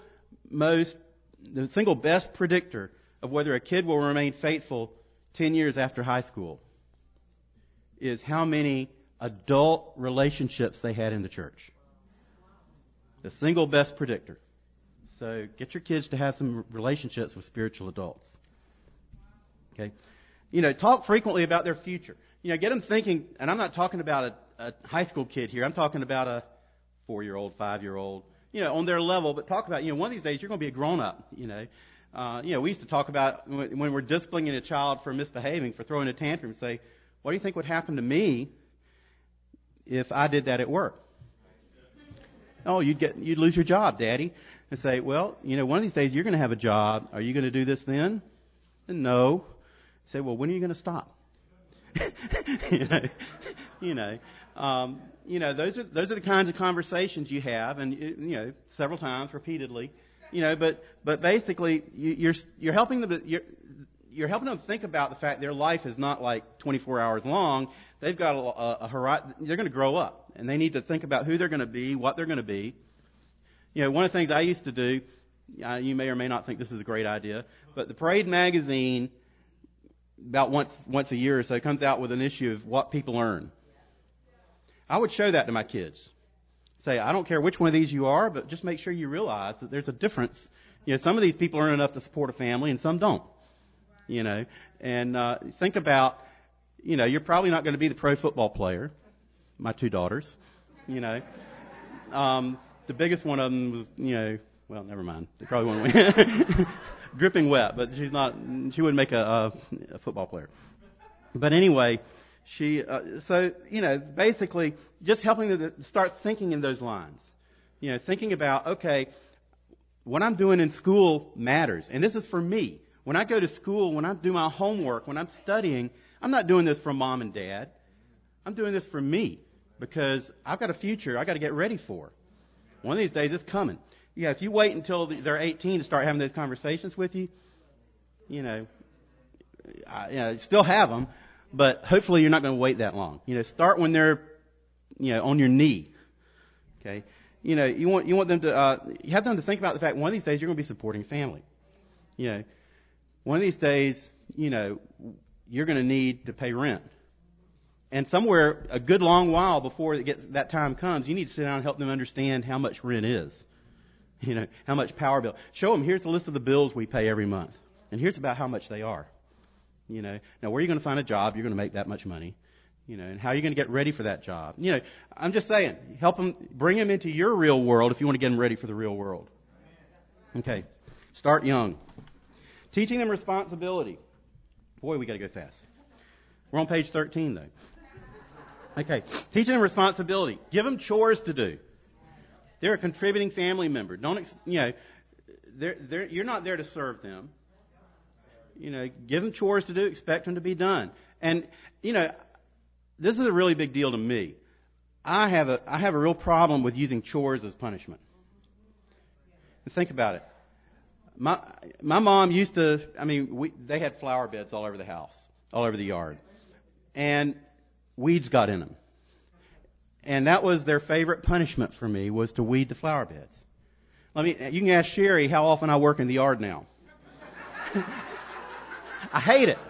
best predictor of whether a kid will remain faithful 10 years after high school is how many adult relationships they had in the church. The single best predictor. So get your kids to have some relationships with spiritual adults. Okay? Talk frequently about their future. Get them thinking, and I'm not talking about a high school kid here. I'm talking about a 4-year-old, 5-year-old, on their level, but talk about, one of these days you're going to be a grown-up, we used to talk about when we're disciplining a child for misbehaving, for throwing a tantrum, say, what do you think would happen to me if I did that at work? Oh, you'd lose your job, Daddy. And say, well, one of these days you're going to have a job. Are you going to do this then? And no. Say, well, when are you going to stop? Those are the kinds of conversations you have, and several times, repeatedly. But basically, you're helping them. You're helping them think about the fact their life is not like 24 hours long. They've got a horizon. They're going to grow up, and they need to think about who they're going to be, what they're going to be. One of the things I used to do, you may or may not think this is a great idea, but the Parade magazine, about once a year or so, comes out with an issue of what people earn. I would show that to my kids. Say, I don't care which one of these you are, but just make sure you realize that there's a difference. Some of these people earn enough to support a family, and some don't. And think about, you're probably not going to be the pro football player. My 2 daughters, the biggest one of them was, well, never mind. They probably won't win. Dripping wet, but she wouldn't make a football player. But anyway, basically just helping them to start thinking in those lines. Thinking about, okay, what I'm doing in school matters. And this is for me. When I go to school, when I do my homework, when I'm studying, I'm not doing this for Mom and Dad. I'm doing this for me because I've got a future I've got to get ready for. One of these days it's coming. If you wait until they're 18 to start having those conversations with you, still have them, but hopefully you're not going to wait that long. Start when they're, on your knee. Okay. You want them to, you have them to think about the fact one of these days you're going to be supporting family. One of these days, you're going to need to pay rent. And somewhere, a good long while before that time comes, you need to sit down and help them understand how much rent is. How much power bill. Show them, here's the list of the bills we pay every month. And here's about how much they are. Now where are you going to find a job you're going to make that much money? And how are you going to get ready for that job? I'm just saying, help them, bring them into your real world if you want to get them ready for the real world. Okay. Start young. Teaching them responsibility. Boy, we got to go fast. We're on page 13, though. Okay. Teaching them responsibility. Give them chores to do. They're a contributing family member. You're not there to serve them. Give them chores to do. Expect them to be done. And, this is a really big deal to me. I have a real problem with using chores as punishment. Think about it. My mom used to, they had flower beds all over the house, all over the yard. And weeds got in them. And that was their favorite punishment for me, was to weed the flower beds. You can ask Sherry how often I work in the yard now. I hate it.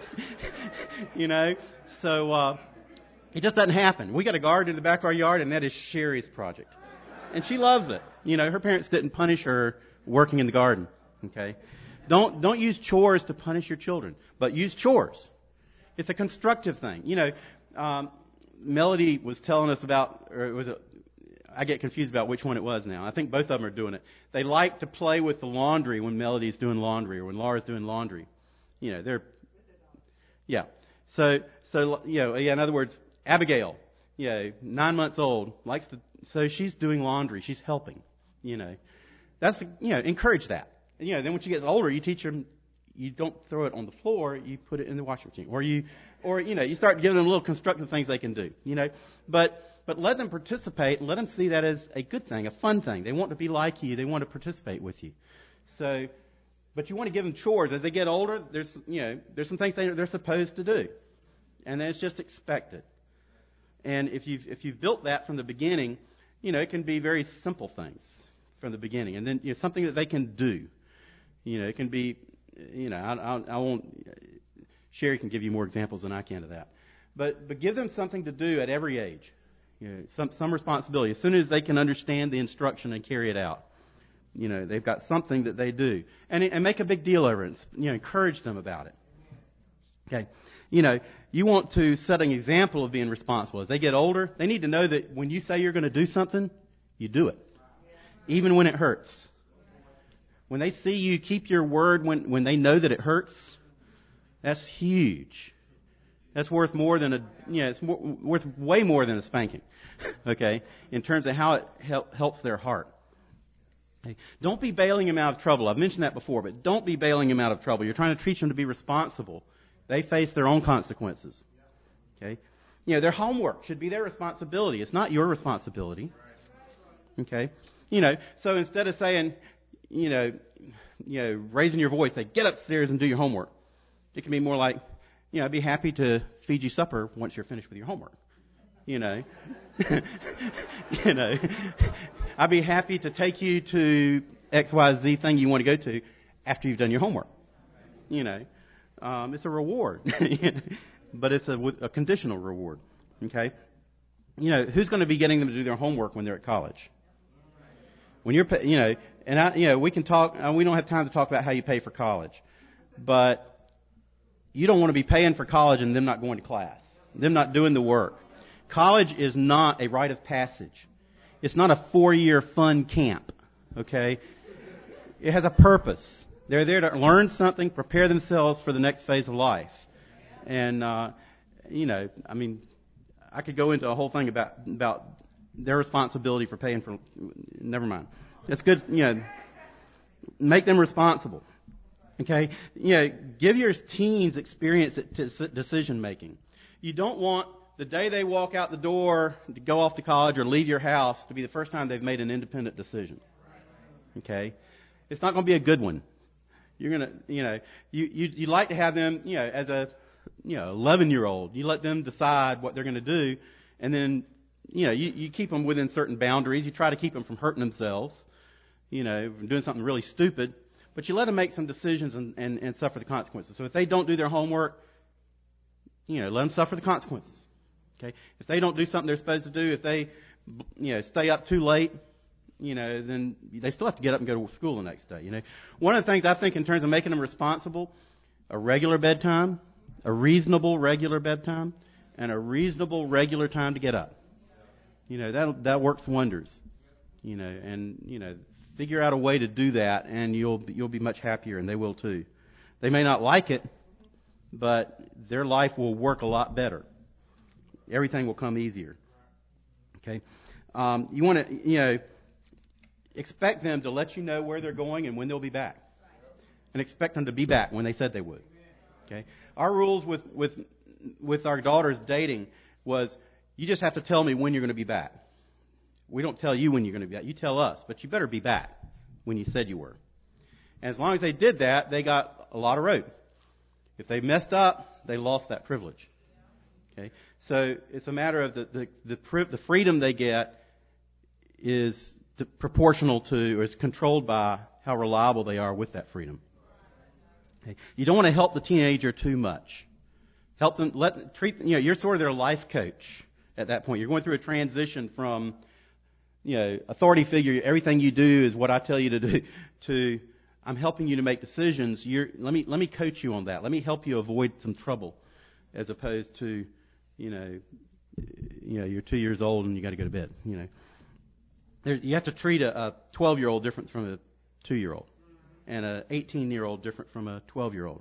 So it just doesn't happen. We got a garden in the back of our yard, and that is Sherry's project. And she loves it. Her parents didn't punish her working in the garden. Okay? Don't use chores to punish your children, but use chores. It's a constructive thing. Melody was telling us about, I get confused about which one it was now. I think both of them are doing it. They like to play with the laundry when Melody's doing laundry or when Laura's doing laundry. So in other words, Abigail, 9 months old, so she's doing laundry. She's helping, that's, encourage that. Then when she gets older, you teach her, you don't throw it on the floor. You put it in the washing machine, or you start giving them little constructive things they can do. But let them participate and let them see that as a good thing, a fun thing. They want to be like you. They want to participate with you. So, but you want to give them chores as they get older. There's some things they're supposed to do, and then it's just expected. And if you've built that from the beginning, it can be very simple things from the beginning, and then something that they can do. It can be, I won't. Sherry can give you more examples than I can of that, but give them something to do at every age. Some responsibility. As soon as they can understand the instruction and carry it out, they've got something that they do, and make a big deal over it. Encourage them about it. Okay. You want to set an example of being responsible. As they get older, they need to know that when you say you're going to do something, you do it. Even when it hurts. When they see you keep your word when they know that it hurts, that's huge. That's worth more than worth way more than a spanking. Okay? In terms of how it helps their heart. Okay? Don't be bailing them out of trouble. I've mentioned that before, but don't be bailing them out of trouble. You're trying to teach them to be responsible. They face their own consequences. Okay? Their homework should be their responsibility. It's not your responsibility. Okay? So instead of saying, raising your voice, say, get upstairs and do your homework. It can be more like, I'd be happy to feed you supper once you're finished with your homework. I'd be happy to take you to XYZ thing you want to go to after you've done your homework. It's a reward, but it's a conditional reward. Okay, who's going to be getting them to do their homework when they're at college? When you're, we can talk. We don't have time to talk about how you pay for college, but you don't want to be paying for college and them not going to class, them not doing the work. College is not a rite of passage. It's not a 4-year fun camp. Okay, it has a purpose. They're there to learn something, prepare themselves for the next phase of life. And, I could go into a whole thing about their responsibility for paying for, never mind. It's good, make them responsible. Okay? Give your teens experience at decision making. You don't want the day they walk out the door to go off to college or leave your house to be the first time they've made an independent decision. Okay? It's not going to be a good one. You're gonna, you like to have them, as a, 11-year-old. You let them decide what they're going to do, and then, you keep them within certain boundaries. You try to keep them from hurting themselves, from doing something really stupid. But you let them make some decisions and suffer the consequences. So if they don't do their homework, let them suffer the consequences. Okay. If they don't do something they're supposed to do, if they, stay up too late, then they still have to get up and go to school the next day. One of the things I think in terms of making them responsible, a regular bedtime, a reasonable regular bedtime, and a reasonable regular time to get up. That works wonders. Figure out a way to do that, and you'll be much happier, and they will too. They may not like it, but their life will work a lot better. Everything will come easier. Okay, you want to expect them to let you know where they're going and when they'll be back. And expect them to be back when they said they would. Okay? Our rules with our daughters dating was, you just have to tell me when you're going to be back. We don't tell you when you're going to be back. You tell us, but you better be back when you said you were. And as long as they did that, they got a lot of rope. If they messed up, they lost that privilege. Okay? So it's a matter of the freedom they get is proportional to, or is controlled by how reliable they are with that freedom. Okay. You don't want to help the teenager too much. Help them, you're sort of their life coach at that point. You're going through a transition from, authority figure, everything you do is what I tell you to do, to I'm helping you to make decisions. Let me coach you on that. Let me help you avoid some trouble, as opposed to, you're 2 years old and you got to go to bed. You have to treat a 12-year-old different from a 2-year-old, and a 18-year-old different from a 12-year-old.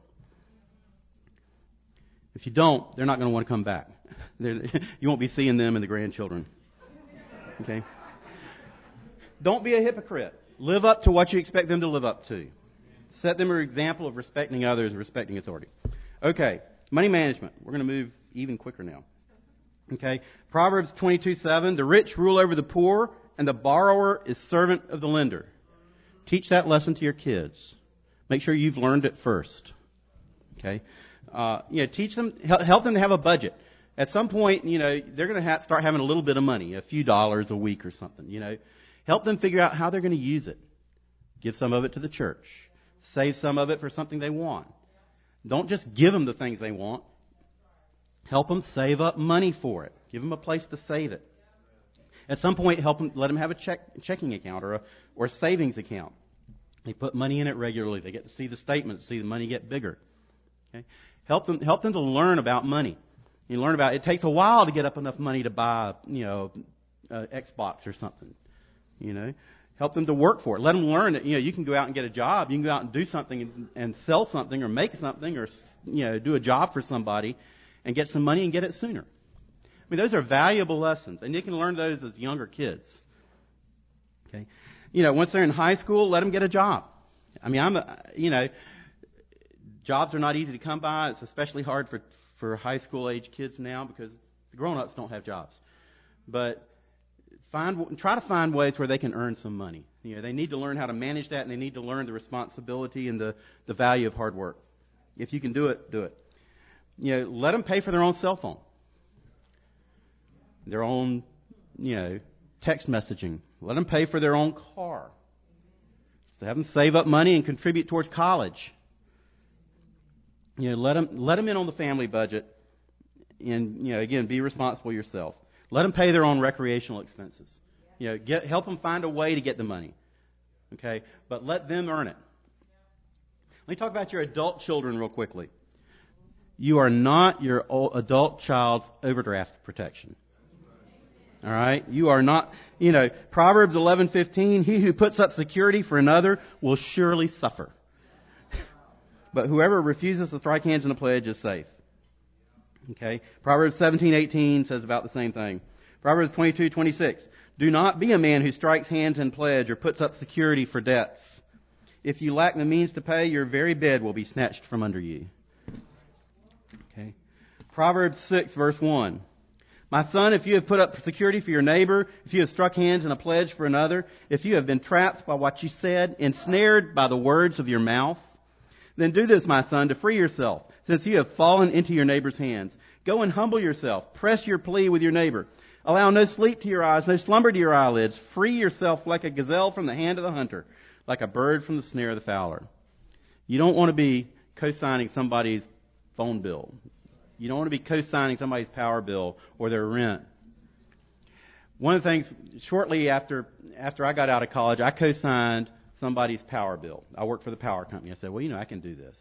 If you don't, they're not going to want to come back. You won't be seeing them and the grandchildren. Okay? Don't be a hypocrite. Live up to what you expect them to live up to. Set them an example of respecting others and respecting authority. Okay, money management. We're going to move even quicker now. Okay, Proverbs 22:7. The rich rule over the poor, and the borrower is servant of the lender. Teach that lesson to your kids. Make sure you've learned it first. Okay, teach them, help them to have a budget. At some point, they're going to start having a little bit of money, a few dollars a week or something. Help them figure out how they're going to use it. Give some of it to the church. Save some of it for something they want. Don't just give them the things they want. Help them save up money for it. Give them a place to save it. At some point, let them have a checking account or a savings account. They put money in it regularly. They get to see the statements, see the money get bigger. Okay? Help them to learn about money. You learn about it takes a while to get up enough money to buy, Xbox or something. Help them to work for it. Let them learn that, you can go out and get a job. You can go out and do something and sell something or make something or, do a job for somebody and get some money and get it sooner. I mean, those are valuable lessons, and you can learn those as younger kids. Okay. Once they're in high school, let them get a job. I mean, jobs are not easy to come by. It's especially hard for high school age kids now because the grown-ups don't have jobs. But try to find ways where they can earn some money. They need to learn how to manage that, and they need to learn the responsibility and the value of hard work. If you can do it, do it. Let them pay for their own cell phone, their own, text messaging. Let them pay for their own car. So have them save up money and contribute towards college. Let them in on the family budget, and again, be responsible yourself. Let them pay their own recreational expenses. Help them find a way to get the money. Okay, but let them earn it. Let me talk about your adult children real quickly. You are not your adult child's overdraft protection. All right, you are not. Proverbs 11:15. He who puts up security for another will surely suffer. But whoever refuses to strike hands in a pledge is safe. Okay. Proverbs 17:18 says about the same thing. Proverbs 22:26. Do not be a man who strikes hands in pledge or puts up security for debts. If you lack the means to pay, your very bed will be snatched from under you. Okay. Proverbs 6:1. My son, if you have put up security for your neighbor, if you have struck hands in a pledge for another, if you have been trapped by what you said, ensnared by the words of your mouth, then do this, my son, to free yourself, since you have fallen into your neighbor's hands. Go and humble yourself. Press your plea with your neighbor. Allow no sleep to your eyes, no slumber to your eyelids. Free yourself like a gazelle from the hand of the hunter, like a bird from the snare of the fowler. You don't want to be co-signing somebody's phone bill. You don't want to be co-signing somebody's power bill or their rent. One of the things, shortly after I got out of college, I co-signed somebody's power bill. I worked for the power company. I said, well, I can do this.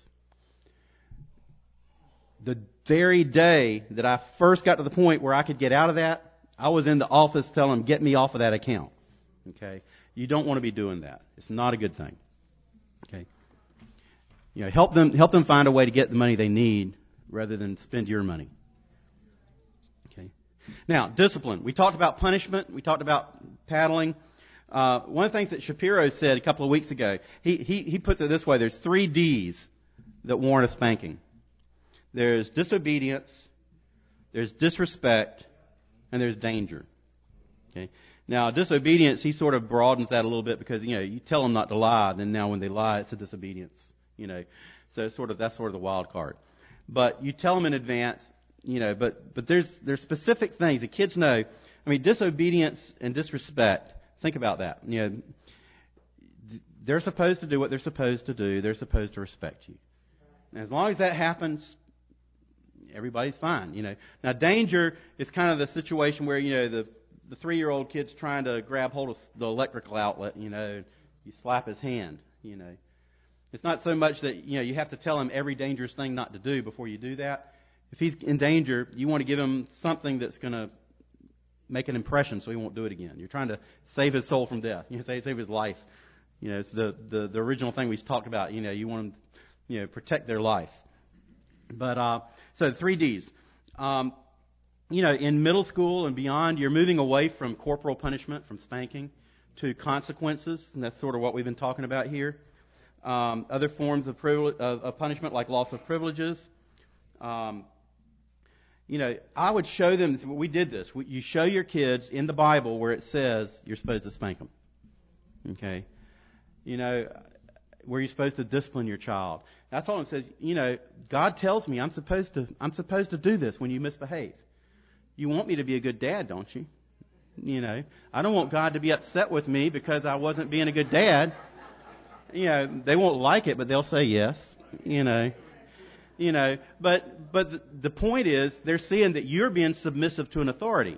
The very day that I first got to the point where I could get out of that, I was in the office telling them, get me off of that account. Okay? You don't want to be doing that. It's not a good thing. Okay? Help them find a way to get the money they need rather than spend your money. Okay? Now, discipline. We talked about punishment. We talked about paddling. One of the things that Shapiro said a couple of weeks ago, he puts it this way: there's 3 D's that warrant a spanking. There's disobedience, there's disrespect, and there's danger. Okay. Now, disobedience, he sort of broadens that a little bit because you tell them not to lie, then now when they lie, it's a disobedience. So that's sort of the wild card. But you tell them in advance, but there's specific things the kids know. I mean, disobedience and disrespect. Think about that. They're supposed to do what they're supposed to do. They're supposed to respect you. And as long as that happens, everybody's fine. Now, danger is kind of the situation where the 3-year-old kid's trying to grab hold of the electrical outlet. You slap his hand. It's not so much that you have to tell him every dangerous thing not to do before you do that. If he's in danger, you want to give him something that's going to make an impression so he won't do it again. You're trying to save his soul from death. Save his life. It's the original thing we talked about. You want them to protect their life. But so 3 Ds. In middle school and beyond, you're moving away from corporal punishment, from spanking, to consequences, and that's sort of what we've been talking about here. Other forms of punishment like loss of privileges. I would show them. We did this. You show your kids in the Bible where it says you're supposed to spank them. Okay, where you're supposed to discipline your child. I told him, says, God tells me I'm supposed to do this when you misbehave. You want me to be a good dad, don't you? I don't want God to be upset with me because I wasn't being a good dad. They won't like it, but they'll say yes. But the point is, they're seeing that you're being submissive to an authority.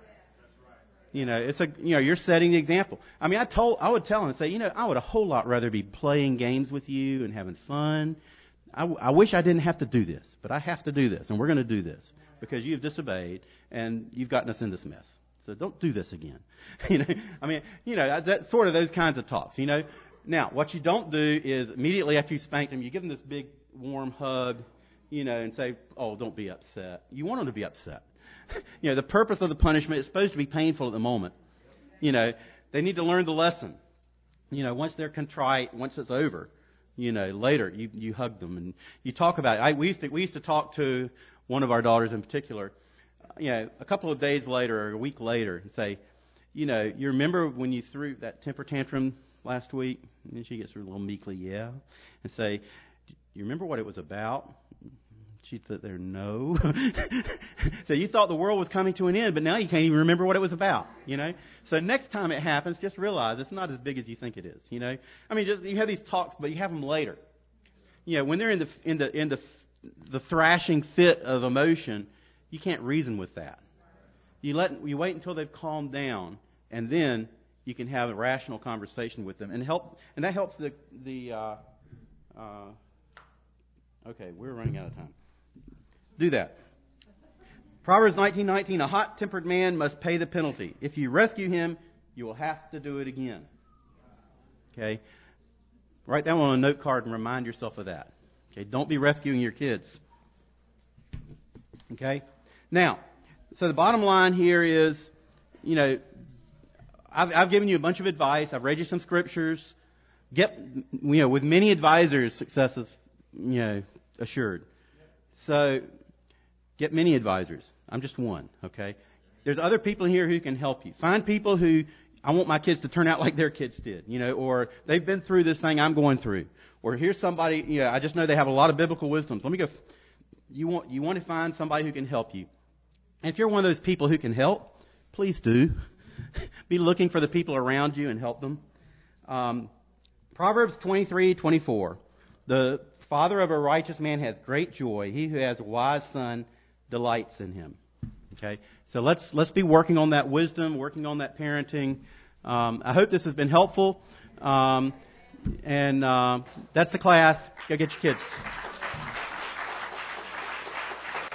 You're setting the example. I mean, I would tell them, say, I would a whole lot rather be playing games with you and having fun. I wish I didn't have to do this, but I have to do this, and we're going to do this because you've disobeyed and you've gotten us in this mess. So don't do this again. That's sort of those kinds of talks. Now, what you don't do is immediately after you spank them, you give them this big warm hug, and say, "Oh, don't be upset." You want them to be upset. The purpose of the punishment is supposed to be painful at the moment. They need to learn the lesson. Once they're contrite, once it's over, later you hug them and you talk about it. We used to talk to one of our daughters in particular, a couple of days later or a week later and say, you remember when you threw that temper tantrum last week? And she gets a little meekly, yeah. And say, you remember what it was about? She'd sit there, no. So you thought the world was coming to an end, but now you can't even remember what it was about, So next time it happens, just realize it's not as big as you think it is, just you have these talks, but you have them later. When they're in the thrashing fit of emotion, you can't reason with that. You wait until they've calmed down, and then you can have a rational conversation with them, and that helps okay, we're running out of time. Do that. Proverbs 19:19, a hot-tempered man must pay the penalty. If you rescue him, you will have to do it again. Okay? Write that one on a note card and remind yourself of that. Okay? Don't be rescuing your kids. Okay? Now, so the bottom line here is, I've given you a bunch of advice. I've read you some scriptures. With many advisors, success is, assured. So, get many advisors. I'm just one, okay? There's other people here who can help you. Find people who, I want my kids to turn out like their kids did, or they've been through this thing I'm going through. Or here's somebody, I just know they have a lot of biblical wisdoms. Let me go. You want to find somebody who can help you. And if you're one of those people who can help, please do. Be looking for the people around you and help them. Proverbs 23:24. The father of a righteous man has great joy. He who has a wise son delights in him. Okay, so let's be working on that wisdom, working on that parenting. I hope this has been helpful. And that's the class. Go get your kids.